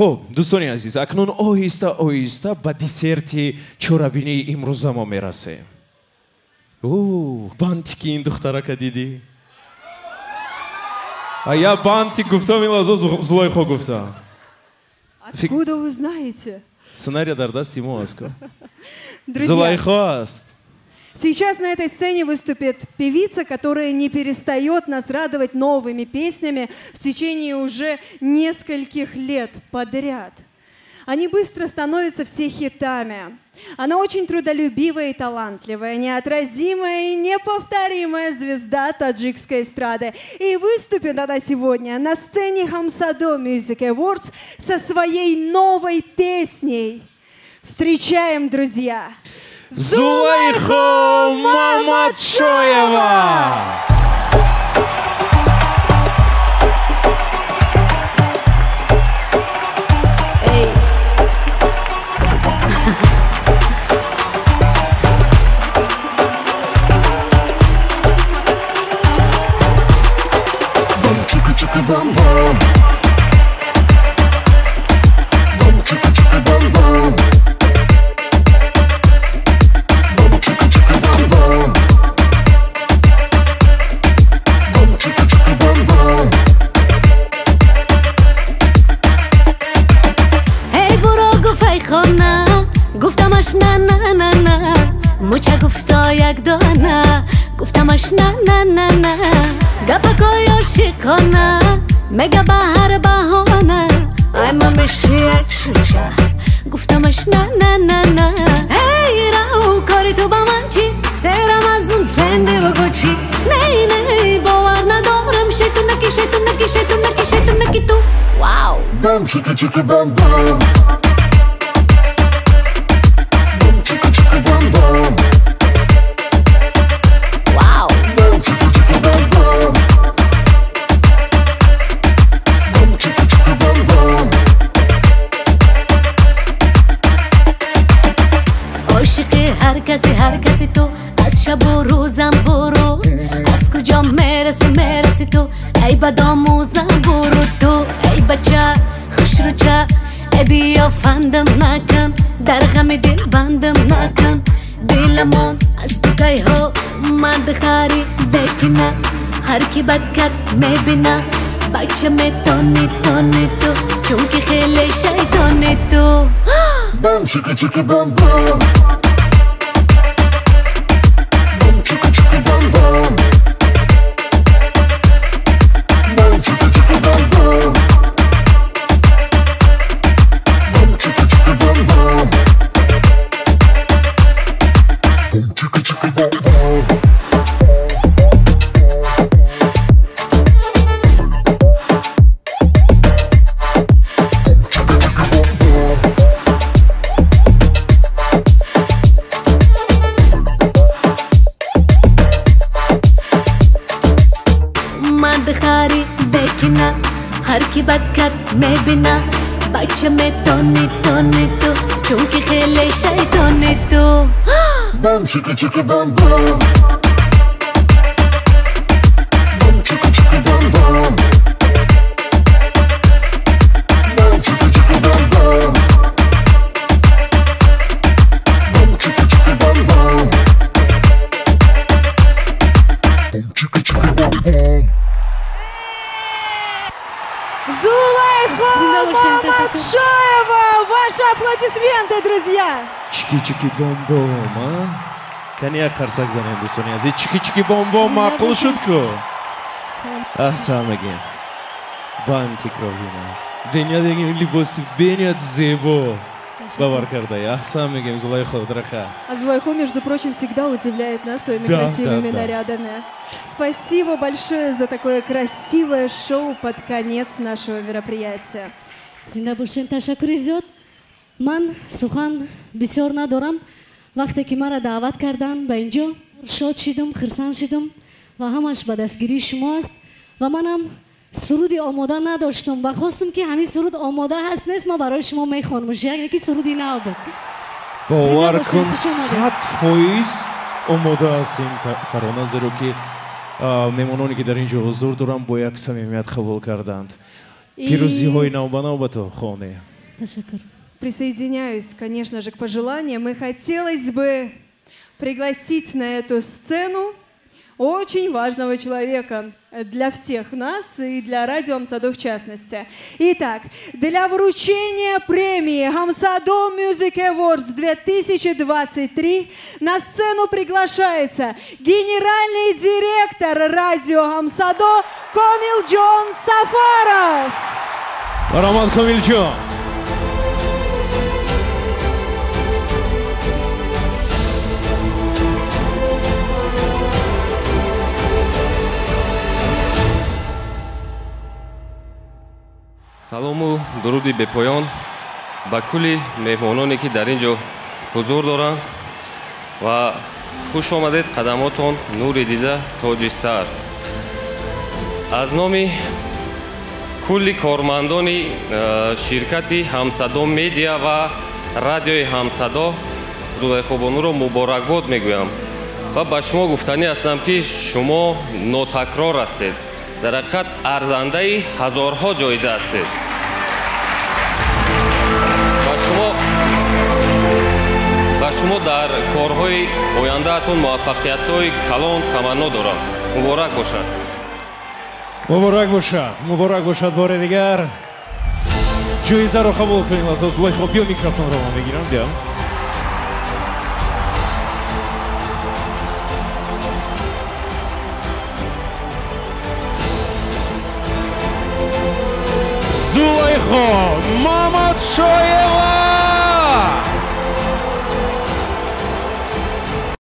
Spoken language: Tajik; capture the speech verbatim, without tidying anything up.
خب دوستان عزیز اکنون آهسته آهسته به دسرت چورابینی امروز ما میرسیم. اوه بانتی که این دختره که دیدی؟ Я банти гуфта милазо Зулайхо гуфта. Откуда вы знаете? Сценарий дар дасти мо аст. Зулайхо аст. Сейчас на этой сцене выступит певица, которая не перестает нас радовать новыми песнями в течение уже нескольких лет подряд. Они быстро становятся все хитами. Она очень трудолюбивая и талантливая, неотразимая и неповторимая звезда таджикской эстрады. И выступит она сегодня на сцене Хамсадо Music Awards со своей новой песней. Встречаем, друзья! Зулайхо Маматшоева! Bum bum, bum chicka chicka bum bum, bum chicka chicka bum bum, bum chicka chicka bum bum. Hey buro gufay khona, guftamash na na na na, mucha gufto yak dona, guftamash na na na na. Gapakoyo shikona, mega bahar bahona. I'm a mishia shisha, guftamash na na na na. Hey rao kari tu bamanchi, sera mazun fendi rogochi. Nei nei bawar na doram shetunaki shetunaki shetunaki shetunaki tu. Wow. Bum chicka chicka bum bum, bum chicka chicka bum bum. Wow. Bum chicka chicka bum bum. هر کسی هر کسی تو از شب و روزم برو از کجا میرسی میرسی تو ای بدآموزم برو تو ای بچه خوش رو چه ای بیا فندم نکن در غم دل بندم نکن دلمون از تو کی ها من دخاری بکنه هر کی بد کت میبینه بچه میتونی تونی تو چون که خیلی شیطانی تو بم چیکا چیکا بم بم bum bum, bum chicka chicka bum bum, bum chicka chicka bum bum, bum chicka chicka bum bum. هر کی بد کت میبینه بچه میتونی تونی تو چون که خیلی شیطانی تو بم چیکا چیکا بم بم بم چیکا چیکا بم بم بم چیکا چیکا بم بم بم چیکا چیکا بم بم بم چیکا چیکا بم بم. Зулайхо Маматшоева! Ваши аплодисменты, друзья! Чики-чики-бом-бом, а? Конечно, харсак занят, Дусоня. Зи чики-чики-бом-бом, мақул шуд ку. Ахсамагин. Банти кровина. Бенят егин либоси, бенят зебо. Бавар кардай. Ахсамагин, Зулайхо, драха. А Зулайхо, между прочим, всегда удивляет нас своими да, красивыми да, да. нарядами. Спасибо большое за такое красивое шоу под конец нашего мероприятия. Зинда бошен, ташаккури зиёд. Ман сухан бисёр надорам. Вақте ки мара даъват кардан ба инҷо шод шидам, хирсанд шидам ва ҳамаш ба дастгирии шумо аст ва манам суруди омода надоштам ва хостам ки ҳамин суруд омода ҳаст нест, ма барои шумо мехонам. Яке суруди нав буд. бовар кун сад фоиз омода ҳастем Тарона, зеро ки меҳмононе ки дар ин ҷо ҳузур доранд бо як самимият қабул карданд. пирӯзиҳои навба-навбато хоне. Ташаккур. Присоединяюсь, конечно же, к пожеланиям. И хотелось бы пригласить на эту сцену очень важного человека для всех нас и для радио Хамсадо в частности. Итак, для вручения премии Хамсадо Music Awards две тысячи двадцать три на сцену приглашается генеральный директор радио Хамсадо Комилҷон Сафаров. Баромад Комилҷон. салому дуруди бепоён ба кулли меҳмононе ки дар ин ҷо ҳузур доранд ва хуш омадед қадамотон нури дида тоҷи сар. аз номи кулли кормандони ширкати Хамсадо медиа ва радиои Хамсадо Зулайхобонуро муборакбод мегӯям ва ба шумо гуфтанӣ ҳастам ки шумо нотакрор ҳастед, дар ҳақиқат арзандаи ҳазорҳо ҷоиза ҳастед. ва шумо дар корҳои ояндаатон муваффақиятҳои калон таманно дорам. муборак бошад. муборак бошад. муборак бошад бори дигар. ҷоизаро қабул кунед. азоз Зулайхо, биё микрофонро ман мегирам. биё. Зулайхо Мамадшоева.